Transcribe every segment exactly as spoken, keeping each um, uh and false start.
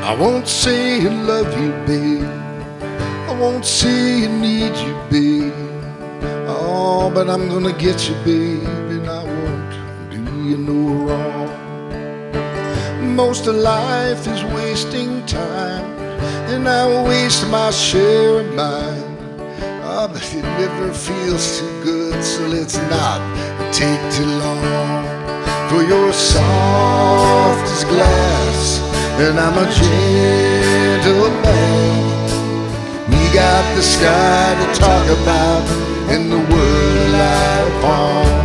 I won't say I love you, babe. I won't say I need you, babe. Oh, but I'm gonna get you, babe, and I won't do you no wrong. Most of life is wasting time, and I waste my share of mine. Oh, but it never feels too good, so let's not take too long. For you're soft as glass, and I'm a gentleman. You got the sky to talk about and the world to lie upon.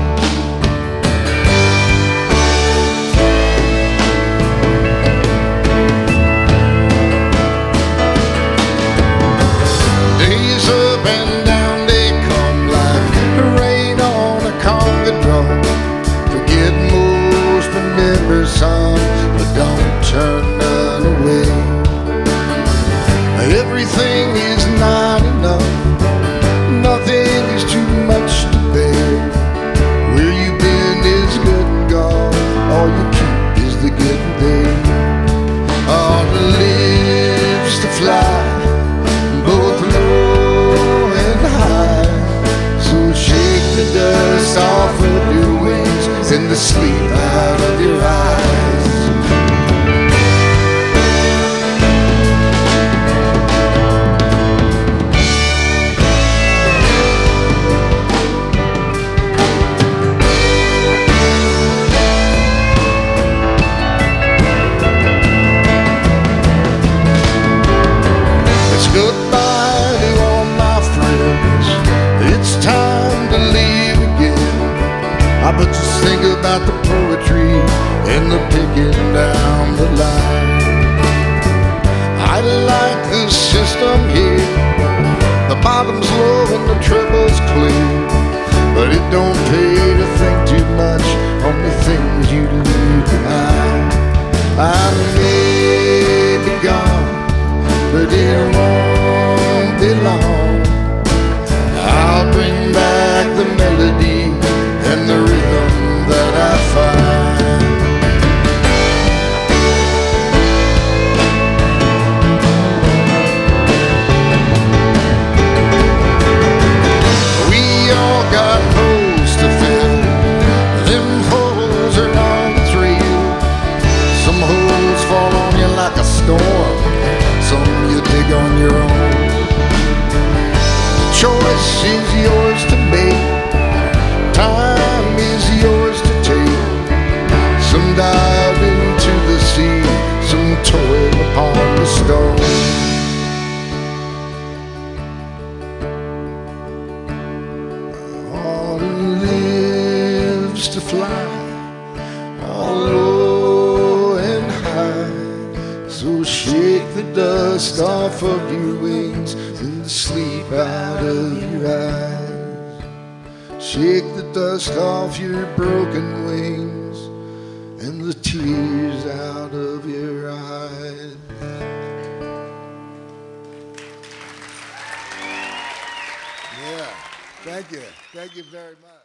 Days up and down, they come like rain on a conga drum. Forget most, remember some, but don't turn none away. Everything is not enough, nothing is too much to bear. Where you've been is good and gone, all you keep is the good and there. All that lives to fly, both low and high. So shake the dust off of your wings and the sleep out of your eyes. Goodbye to all my friends, it's time to leave again. I but just think about the poetry and the picking down the line. I like the system here, the bottom's low and the treble's clear. But it don't pay to think too much on the things you leave behind. I may be gone, but it won't be long. I'll bring back the melody and the rhythm that I find. We all got holes to fill, them holes are on the trail. Some holes fall on you like a storm, some you dig on your own. The choice is yours to make, time is yours to take. Some dive into the sea, some toil upon the stone. All that lives to fly, all low and high. So shake the dust off of your wings and the sleep out of your eyes. Shake the dust off your broken wings and the tears out of your eyes. Yeah, thank you. Thank you very much.